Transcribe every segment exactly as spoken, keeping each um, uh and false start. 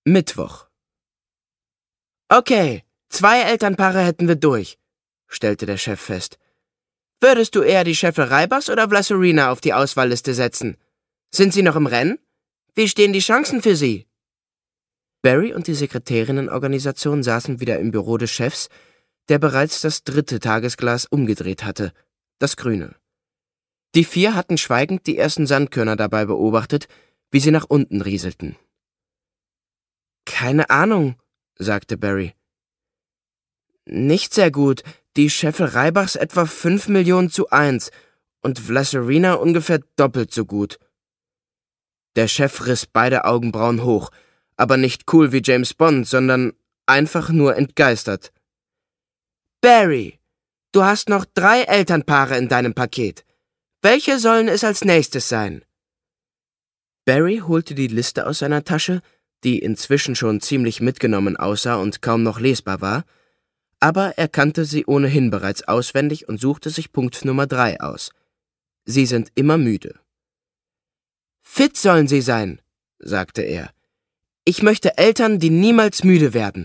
Mittwoch. Okay, zwei Elternpaare hätten wir durch, stellte der Chef fest. Würdest du eher die Scheffel Reibachs oder Vlassourina auf die Auswahlliste setzen? Sind sie noch im Rennen? Wie stehen die Chancen für sie? Barry und die Sekretärinnenorganisation saßen wieder im Büro des Chefs, der bereits das dritte Tagesglas umgedreht hatte, das grüne. Die vier hatten schweigend die ersten Sandkörner dabei beobachtet, wie sie nach unten rieselten. »Keine Ahnung«, sagte Barry. »Nicht sehr gut. Die Scheffel Reibachs etwa fünf Millionen zu eins und Vlassourina ungefähr doppelt so gut.« Der Chef riss beide Augenbrauen hoch, aber nicht cool wie James Bond, sondern einfach nur entgeistert. »Barry, du hast noch drei Elternpaare in deinem Paket. Welche sollen es als nächstes sein?« Barry holte die Liste aus seiner Tasche, die inzwischen schon ziemlich mitgenommen aussah und kaum noch lesbar war, aber er kannte sie ohnehin bereits auswendig und suchte sich Punkt Nummer drei aus. Sie sind immer müde. »Fit sollen sie sein«, sagte er. »Ich möchte Eltern, die niemals müde werden.«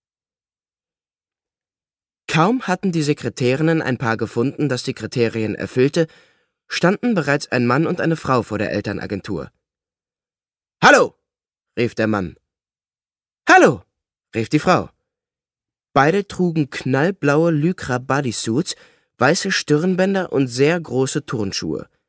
Kaum hatten die Sekretärinnen ein Paar gefunden, das die Kriterien erfüllte, standen bereits ein Mann und eine Frau vor der Elternagentur. »Hallo«, rief der Mann. »Hallo«, rief die Frau. Beide trugen knallblaue Lycra Bodysuits, weiße Stirnbänder und sehr große Turnschuhe.